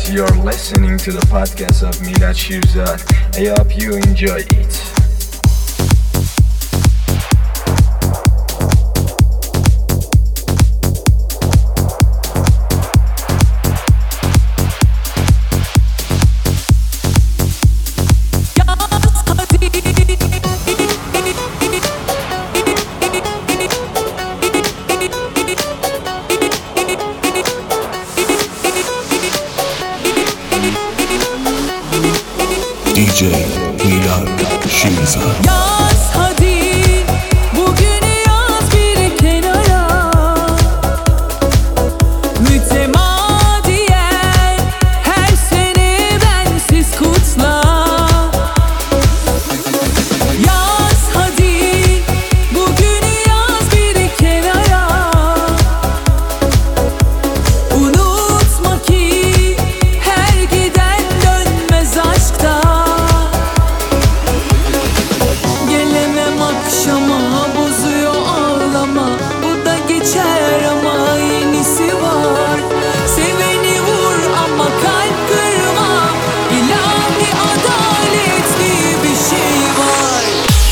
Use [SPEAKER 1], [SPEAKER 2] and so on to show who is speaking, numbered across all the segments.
[SPEAKER 1] you're listening to the podcast of Milad Shirzad. I hope you enjoy it.
[SPEAKER 2] DJ Milad Shirzad.
[SPEAKER 3] Yaz hadi bugünü yaz bir kenara, mütemadiyen her sene bensiz kutla. Yaz hadi bugünü yaz bir kenara, unutma ki her giden dönmez aşkta. Gelemem akşama, bozuyor ağlama, bu da geçer ama yenisi var. Seveni vur ama kalp kırma, ilahi adaletli bir şey var.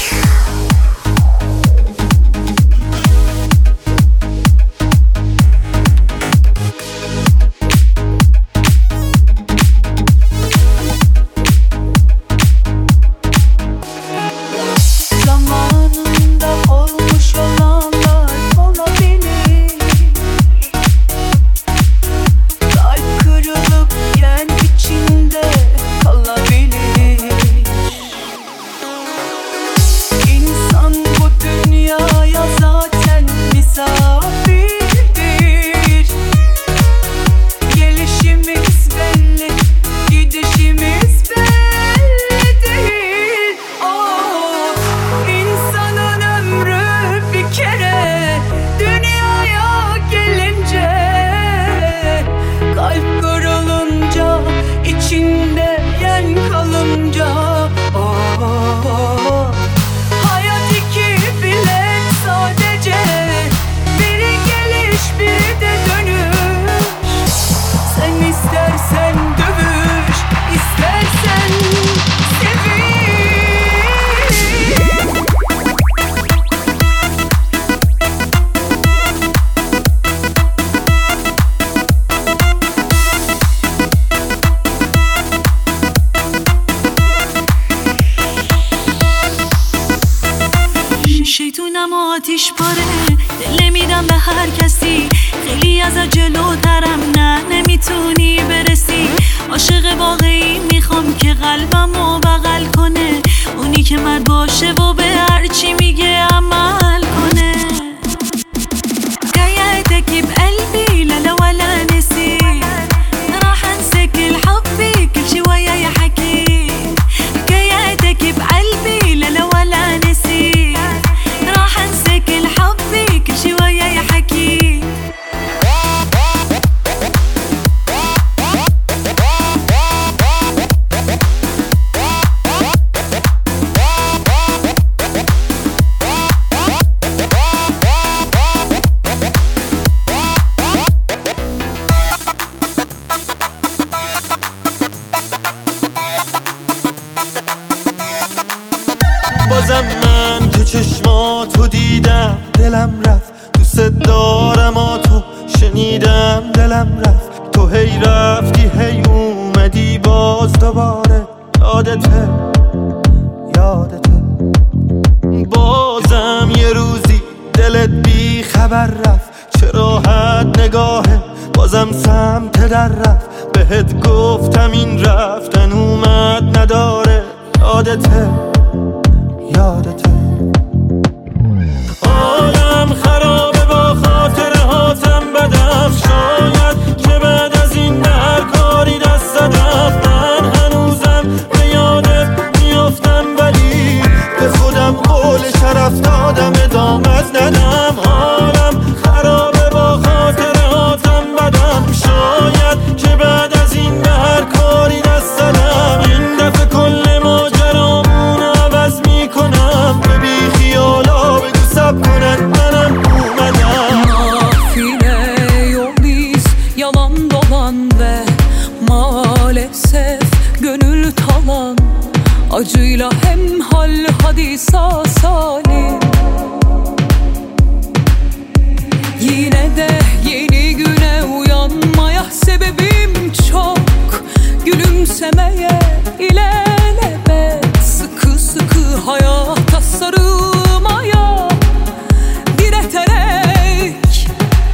[SPEAKER 3] Zamanında olmuş olanlar olabilir. Kalp kırılıp yen içinde kalabilir. İnsan bu dünyaya zaten misafirdir. Gelişimiz belli, gidişimiz belli değil. İnsanın ömrü bir kere, dünyaya gelince kalp kırılınca, içinde yen kalınca. Hayat iki bilet sadece, biri geliş biri de dönüş. Sen istersen dövüş, istersen seviş. شیطونم آتیش پاره، دل میدم به هر کسی. خیلی از جلوترم، نه نمیتونی برسی. عاشق واقعی میخوام که قلبمو بغل کنه، اونی که مرد باشه و به هر چی میگه عمل کنه. حكاياتك بقلبي لا لا ولا نسي، راح انسى كل حبي كل شي وياي حكي. حكاياتك بقلبي لا لا ولا نسي، راح انسى كل حبي كل شي وياي حكي.
[SPEAKER 4] بازم من که چشماتو دیدم دلم رفت، دوست دارم تو شنیدم دلم رفت. تو هی رفتی هی اومدی باز دوباره، یادته بازم یه روزی دلت بی خبر رفت. چه راحت نگاهه بازم سمت در رفت. بهت گفتم این رفتن اومد نداره، یادته حالم خرابه با خاطره هاتم بدم. شاید که بعد از این به هر کاری دست زدم. من هنوزم به یادت میافتم، ولی به خودم قول شرف دادم ادامت ندم. حالم خرابه با خاطره هاتم بدم. شاید که بعد از این به هر کاری دست زدم. این دفعه کل ماجرامونم
[SPEAKER 5] di sasali. Yine de yeni güne uyanmaya sebebim çok. Gülümsemeye ilelebet, sıkı sıkı hayata sarılmaya direterek.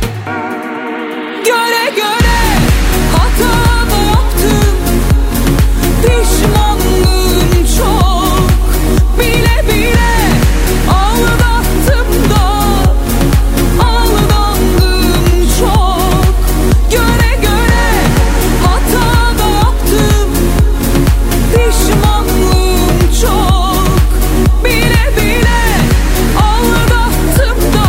[SPEAKER 5] Göre göre hata da yaptım, pişmanlığım çok. Bile bile aldattım da aldandım çok. Göre göre hata da yaptım, pişmanlığım çok. Bile bile aldattım da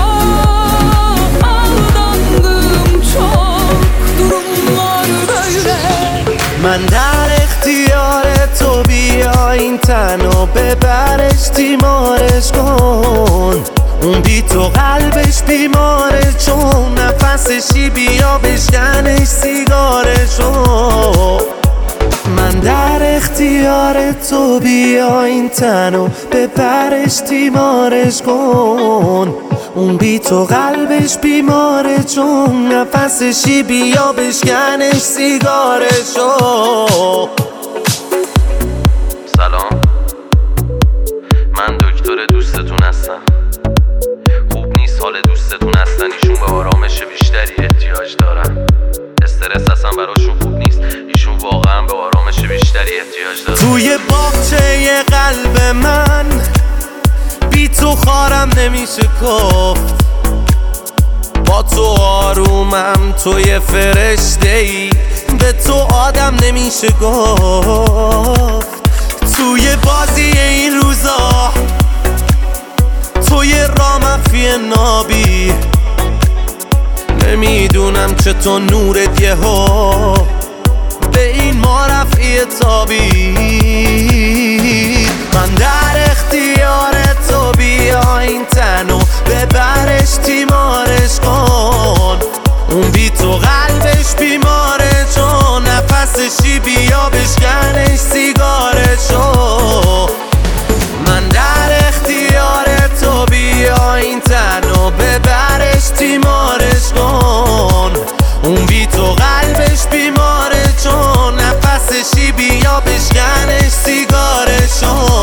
[SPEAKER 5] aldandım çok. Durumlar böyle.
[SPEAKER 6] من در اختیار تو بیا این تن و ببرش تیمارش کن. اون بی تو قلبش بیماره چون نفسشی بیا بشکنش سیگارشو. من در اختیار تو بیا این تن و ببرش تیمارش کن. اون بی تو قلبش بیماره چون نفسشی بیا بشکنش سیگارشو.
[SPEAKER 7] سلام، من دکتر دوستتون هستم. خوب نیست حال دوستتون هستن، ایشون به آرامش بیشتری احتیاج دارن. استرس اصلا براشون خوب نیست، ایشون واقعا به آرامش بیشتری احتیاج دارن.
[SPEAKER 6] توی باغچه قلب من بی تو خارم نمیشه گفت. با تو آرومم، تو یه فرشته ای، به تو آدم نمیشه گفت. توی بازی این روزا توی رامفی نابی، نمیدونم چطور نورت یهو به این ما رفعی تابید. من در اختیار تو بیا این تنو ببرش تیمارش کن. اون بی تو قلبش بیماره چون نفسشی بیا بشکنش سیگارشو. من در اختیار تو بیا این تنو ببرش تیمارش کن. اون بی تو قلبش بیماره چون نفسشی بیا بشکنش سیگارشو.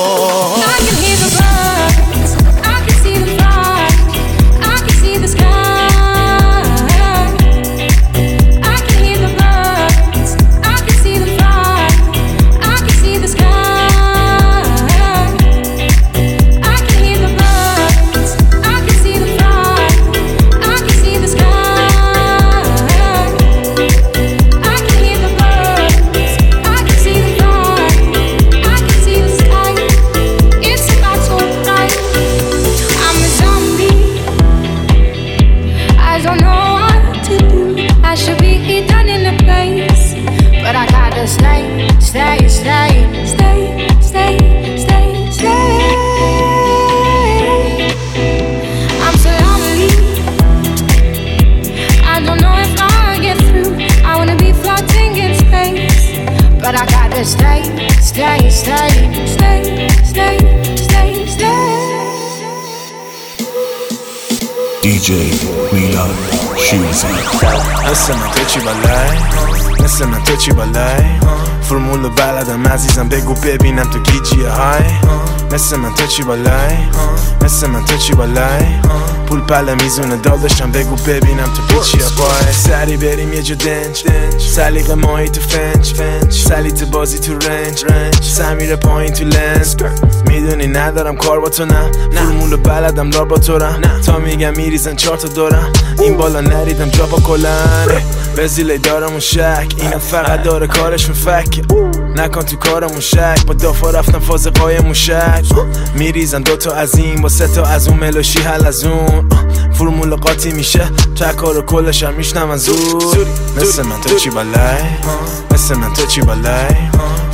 [SPEAKER 2] DJ میلاد شیرزاد.
[SPEAKER 8] مثل من تو چی بالای، مثل من تو چی بالای، فرمول بلدم عزیزم بگو ببینم تو گیجیه های. مثل من تو چی بالای، مثل من تو چی بالای، پول پله میزونه داداشم بگو ببینم تو پیچیه پای. سری بریم یه جا دنج، سلیقه ماهی تو فنج، سلیت بازی تو رنج، سمیره پایین تو لنز. میدونی ندارم کار با تو، نه فرمول بلدم لار با تو رم، تا میگم میریزن 4 تا دورم. این بالا نریدم جا با کلن، به زیله دارمون شک، اینا فقط داره کارشون فک. نکن تو کارمون شک، با دافا رفتم فاز قایمون شک. میریزن 2 تا از این با 3 تا از اون، ملوشی حل از اون. فرمول قاطی میشه تکار و کلش هم میشنم از زور. مثل من تو چی بالای، مثل من تو چی بالای،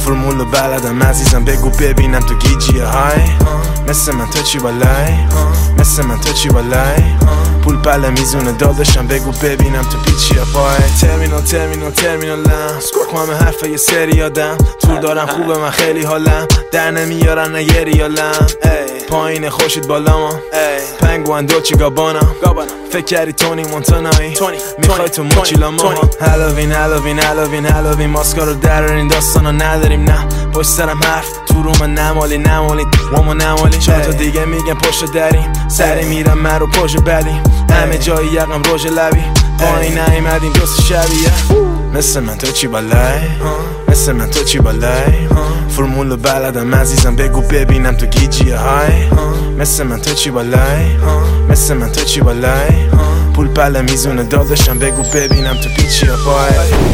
[SPEAKER 8] فرمول بلدم عزیزم بگو ببینم تو گیجیه های مثل من تو چی بالای مثل من تو چی بالای پول پله میزونه داداشم بگو ببینم تو پیچیه پای ترمینالم سکوک همه حرفه یه سری آدم تور دارم خوبه من خیلی حالم در نمیارن نه یه ریالم پایین خوشید بالا پنگوان دوچی گابانا فکر کردی تونی مونتانایی میخوای تو موچیلا ما هالوین ماسکا رو درارین داستانا نداریم نه پشت سرم حرف تو رو من نمالی وامو نمالی چند تا دیگه میگن پشت دریم سری میرم من رو پشت بدیم همه جایی یقم روژ لبی پایین نیمدیم دوست شبیه مثل من تو چی بالای مثل من تو چی بالای فرمول بلدم عزیزم بگو ببینم تو گیجیه های مثل من تو چی بالای مثل من تو چی بالای پول پله میزونه داداشم بگو ببینم تو پیچیه پای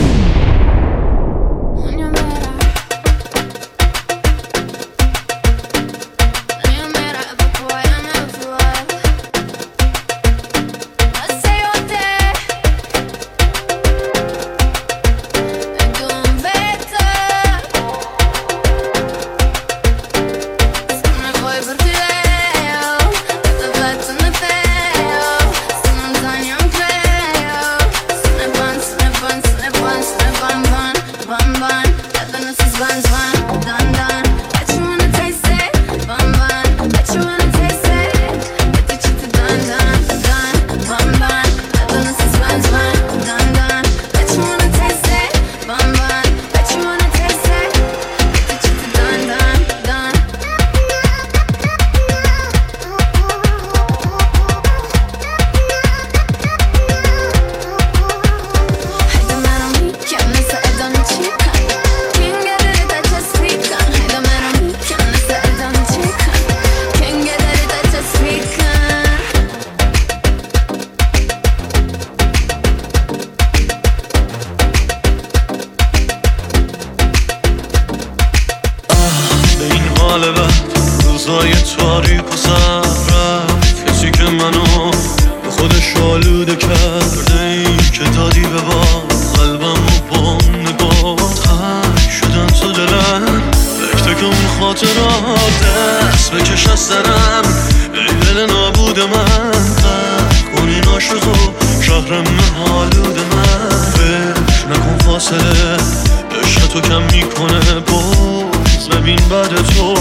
[SPEAKER 8] روزای تاریک و سر رفت کسی که منو به خودش آلوده کرده این که دادی به با قلبم و با نگاه تنگ شدن تو دلم تک تک اون خاطرات دست بکش از سرم ای دل نابود من ترک کنی ناشد و شهرم آلود من فکر نکن فاصله عشق تو کم میکنه باز ببین بعد تو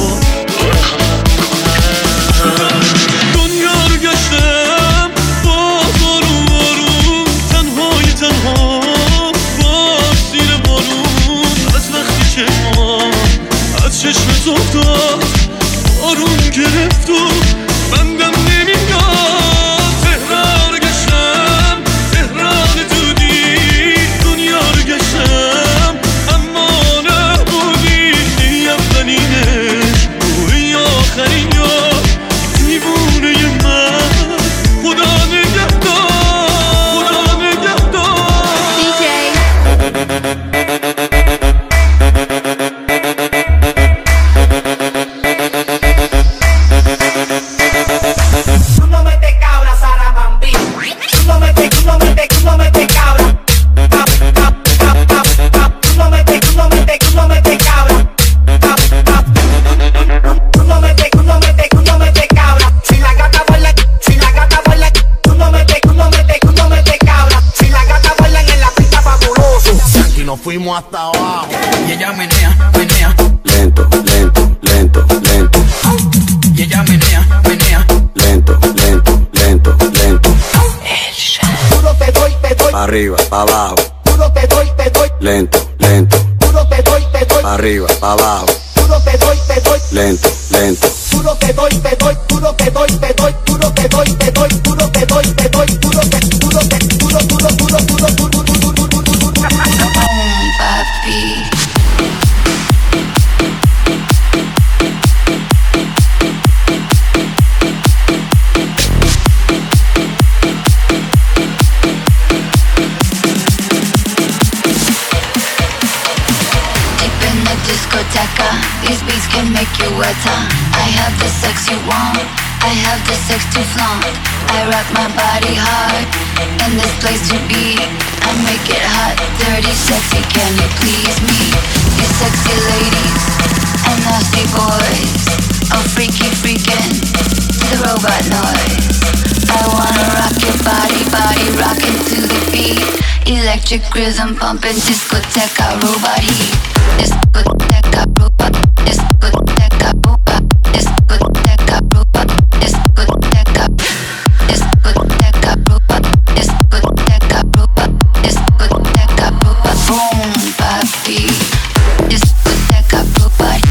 [SPEAKER 8] دنیا رو گشتم باز آروم تنها باز زیر بارون از وقتی چشمان از چشمت افتاد بارون گرفت و بندم نمیاد تهران رو گشتم تهران دودی دنیا رو گشتم اما نبودی ای اولینش ای آخرین یار دیوونه من خدا نگهدار
[SPEAKER 9] Fuimos hasta abajo y ella menea
[SPEAKER 2] lento, lento, lento, lento.
[SPEAKER 9] Y ella menea
[SPEAKER 2] lento, lento, lento, lento.
[SPEAKER 9] Duro te doy
[SPEAKER 2] Arriba, pa' abajo.
[SPEAKER 9] Duro te doy
[SPEAKER 2] Lento, lento.
[SPEAKER 9] Duro te doy
[SPEAKER 2] Arriba, pa' abajo.
[SPEAKER 9] Duro te doy
[SPEAKER 2] Lento, lento.
[SPEAKER 9] Duro te doy duro te doy duro te doy duro te doy duro
[SPEAKER 3] papi.
[SPEAKER 10] Discoteca, these beats can make you wetter. I have the sex you want, I have the sex to flaunt. I rock my body hard, in this place to be. I make it hot, dirty, sexy, can you please me? these sexy ladies and nasty boys, all freaky freaking to the robot noise. I wanna rock your body, body rocking to the beat. Electric rhythm pumping, discoteca robot heat. Discoteca robot, discoteca robot, discoteca robot, discoteca, discoteca robot, discoteca robot, discoteca robot. Boom, papi. Discoteca robot,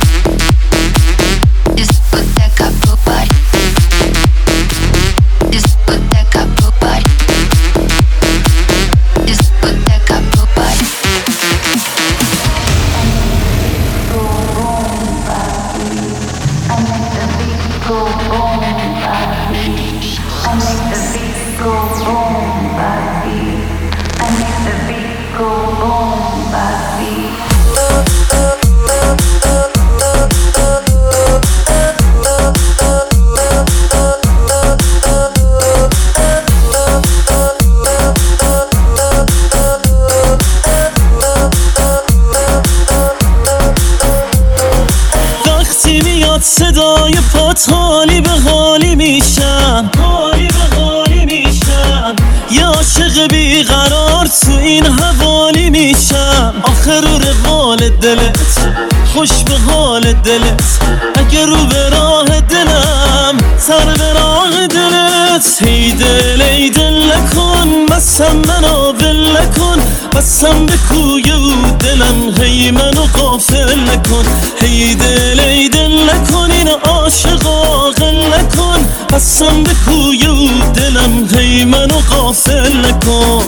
[SPEAKER 10] discoteca robot, discoteca robot, discoteca robot.
[SPEAKER 4] صدای پات حالی به حالی میشم، حالی به حالی میشم. یه عاشق بیقرار تو این حوالی میشم. آخر رو روال دلت، خوش به حال دلت. اگه رو به راه دلم، سر به راه دلت. ای دل ای دل نکن، بسم منو ول نکن. بسم به کوی او دلم، هی منو غافل نکن. ای دل ای دل نکن، این عاشق عاقل نکن. بسم به کوی او دلم، هی منو غافل نکن.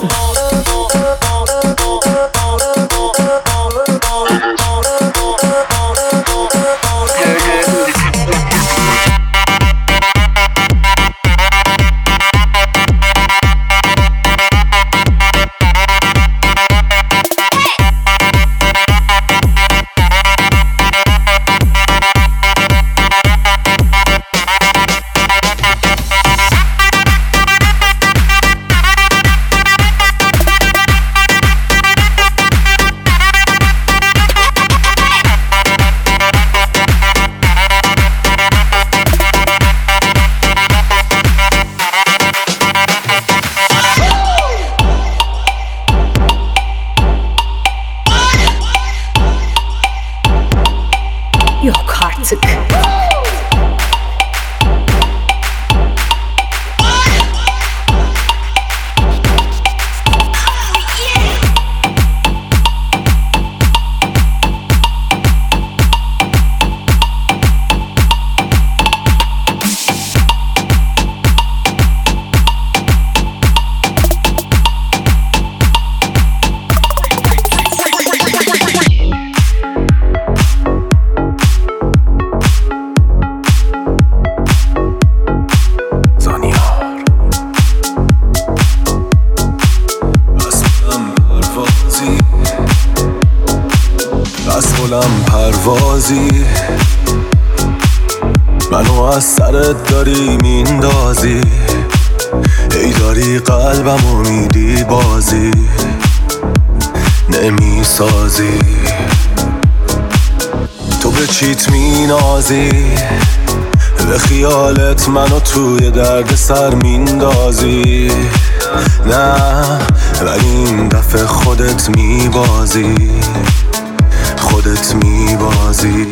[SPEAKER 11] Yok artık.
[SPEAKER 12] پروازی منو از سرت داری میندازی. ای داری قلبمو میدی بازی نمیسازی. تو به چیت مینازی، به خیالت منو توی درد سر میندازی. نه ولی این دفعه خودت میبازی، خودت میبازی.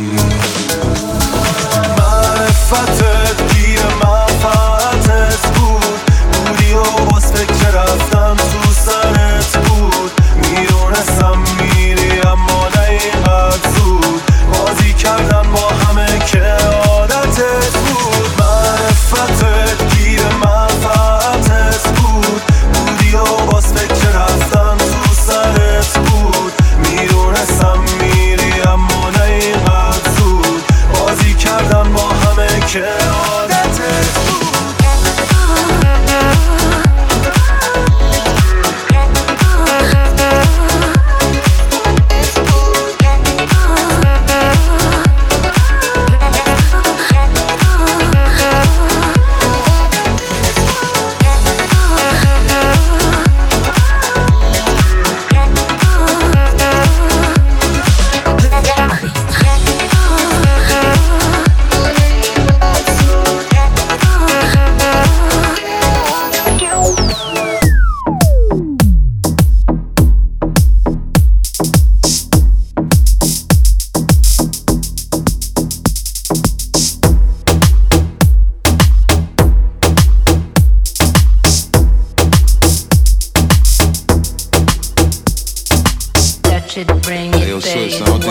[SPEAKER 12] معرفتت گیر منفعتت بودی و باز فکر رفتم تو سرت بود. میدونستم میری اما نه اینقدر زود. بازی کردم با همه که عادتت بود. معرفتت گیر منفعتت بودی و باز فکر رفتم تو سرت بود. میدونستم میری اما نه اینقدر زود. بازی کردم با همه که عادتت بود.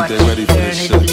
[SPEAKER 13] think they're ready for this shit.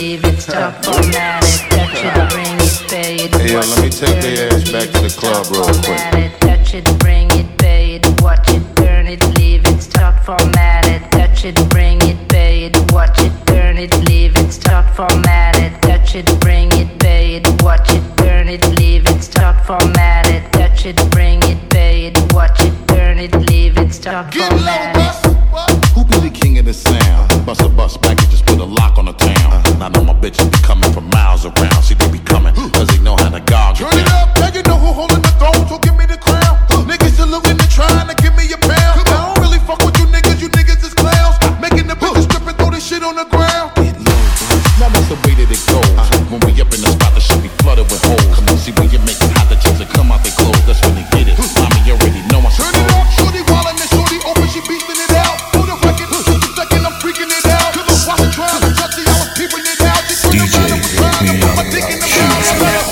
[SPEAKER 13] Hey yo, let me take their ass back to the club real quick.
[SPEAKER 14] Touch it, bring it, pay it, watch it, turn it, leave it, start formatted. Touch it, bring it, pay it, watch it, turn it, leave it, start formatted. Touch it, bring it, pay it, watch it, turn it, leave it, start formatted. Touch it, bring it, pay it, watch it, turn it, leave it, start formatted.
[SPEAKER 15] Who be the king of the sound? Bust a bus back and just put a lock on the town. And I know my bitches be coming from miles around. See, they be coming, cause they know how to gouge.
[SPEAKER 16] Turn it up, now you know who holding the throne, so give me the crown. Niggas saluting and trying to give me a pound. I don't really fuck with you niggas is clowns. Making the bitches strip and throw this shit on the ground.
[SPEAKER 15] Now that's the way that it goes. When we up in the spot, the shit be flooded with holes. Come on, see when you make it hot, the chicks that come out they clothes. That's when they get it. Mommy, you already know I
[SPEAKER 16] turn it up, shorty wildin' and shorty open, she beastin' it out. For the record, just a second, I'm freaking it out. Cause I'm watching trials and touching, I was peeping it out. DJ, put my dick in the mouth.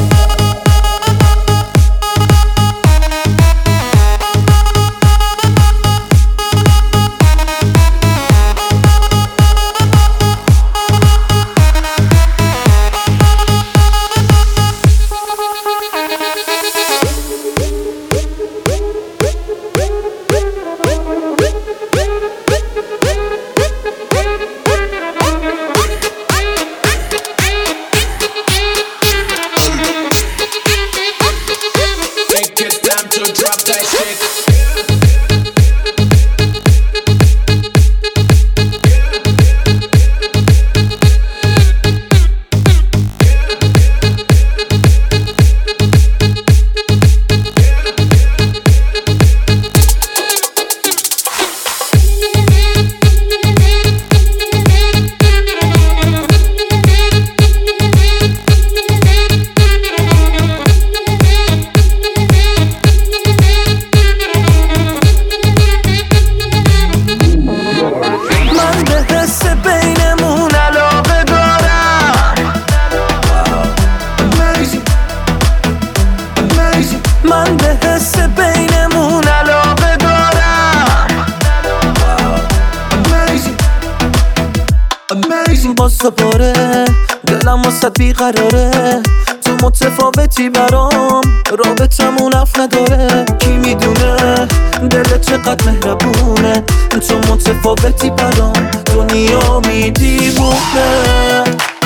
[SPEAKER 6] بیقراره تو متفاوتی برام رابطمون اف نداره کی میدونه دلت چقدر مهربونه تو متفاوتی برام دنیا میدیونه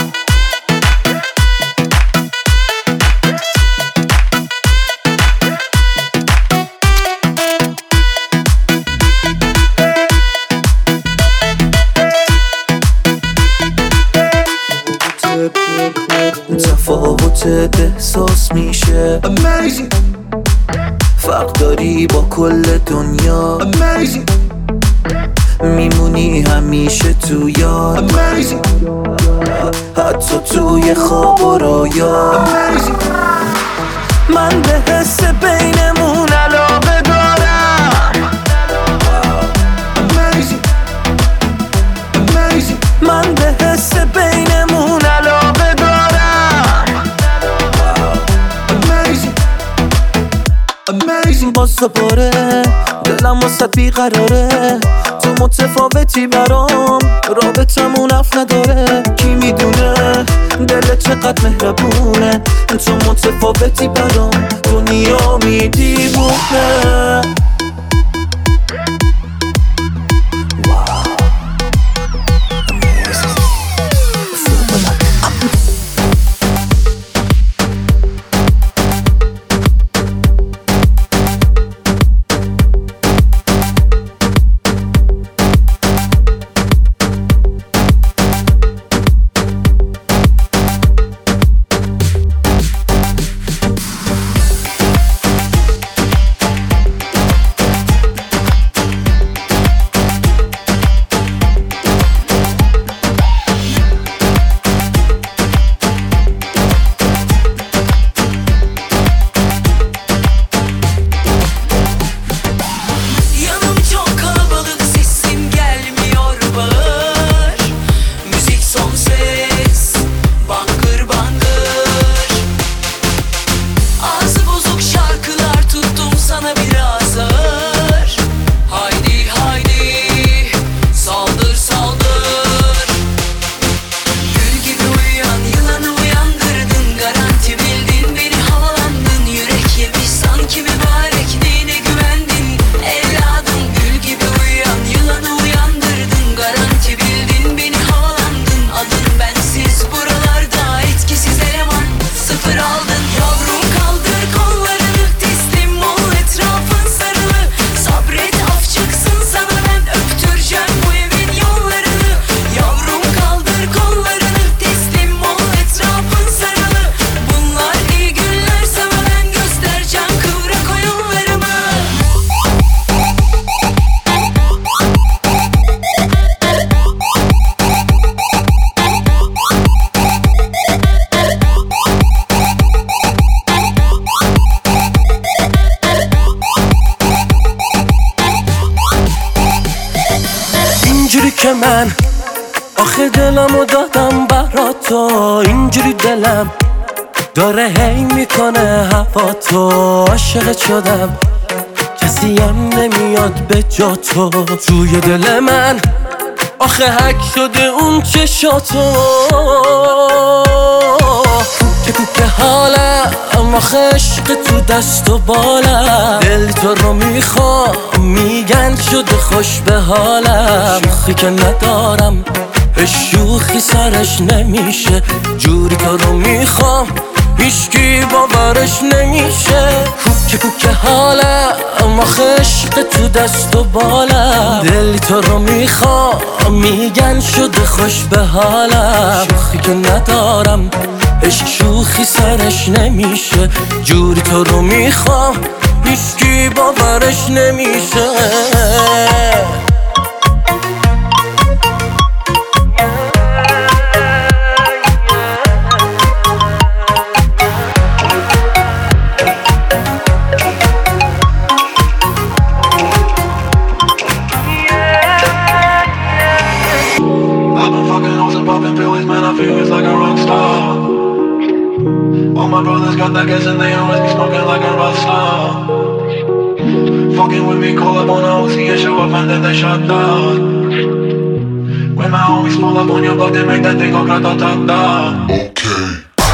[SPEAKER 6] تفاوتت احساس میشه
[SPEAKER 16] Amazing.
[SPEAKER 6] فرق داری با کل دنیا
[SPEAKER 16] Amazing.
[SPEAKER 6] میمونی همیشه تو یاد
[SPEAKER 16] Amazing.
[SPEAKER 6] حتی توی خواب و رویا
[SPEAKER 16] Amazing.
[SPEAKER 6] من به حس بینمون علاقه دارم
[SPEAKER 16] Amazing. Amazing.
[SPEAKER 6] من به حس بینمون علاقه دارم
[SPEAKER 16] Amazing. Amazing.
[SPEAKER 6] باز دوباره دلم واسه بیقراره تو متفاوتی برام رابطمون اف نداره کی میدونه دلت چقدر مهربونه تو متفاوتی برام دنیا میدیونه من آخه دلمو دادم برات تو، اینجوری دلم داره هی میکنه هوا تو. عاشقت شدم کسی هم نمیاد به جا تو، توی دل من آخه حک شده اون چشاتو. که کوک حالم آخه عشق تو دست و بالم، دل تو رو میخوام میگن شده خوش به حالم. شوخی که ندارم شوخی سرش نمیشه، جوری تو رو میخوام هیچکی باورش نمیشه. کوک حالم آخه عشق تو دست و بالم، دل تو رو میخوام میگن شده خوش به حالم. شوخی که ندارم عشق شوخی سرش نمیشه، جوری تو رو میخوام هیچکی باورش نمیشه.
[SPEAKER 12] All my brothers got that gas and they always be smoking like a rockstar. Fucking with me, call up on a OC and show up and then they shut down. When my homies pull up on your block, they make that thing go grata-ta-ta. Okay.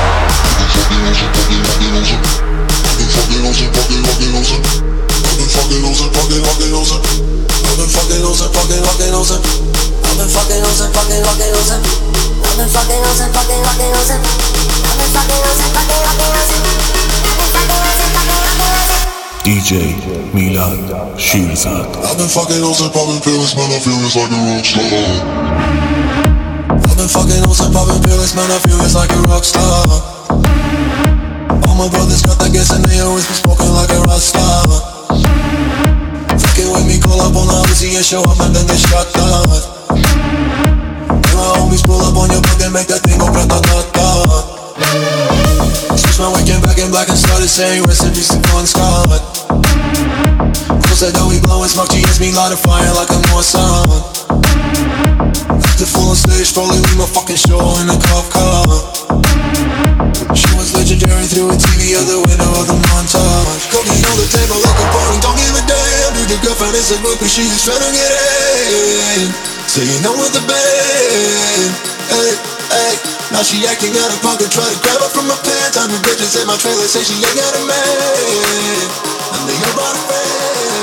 [SPEAKER 17] DJ Milad Shirzad.
[SPEAKER 16] I've been fucking on some poppin' pills, man, I feel it's like a rock star.
[SPEAKER 12] I've been fucking on some poppin' pills, man, I feel it's like a rock star. All my brothers got that gas and they always be smoking like a rock star. Fucking with me, call up on the Uzi and show up and then they shut down. When my homies pull up on your block, they make that thing go grata-ta-ta. Switch my weekend back in black and started saying recipes to Bon Scott. Close that door, we blowin' smoke, she hits me light a fire like a Mossad. After full on stage, probably leave my fucking show in a cop car. She was legendary through a TV out the window of the montage. Cooking on the table like a party, don't give a damn. Dude, your girlfriend is a groupie, she is tryna get in. Say you know with the band, hey, hey. Now she acting out of pocket, try to grab her from my pants. I'm the bitches in my trailer, say she ain't got a man, and they about a man.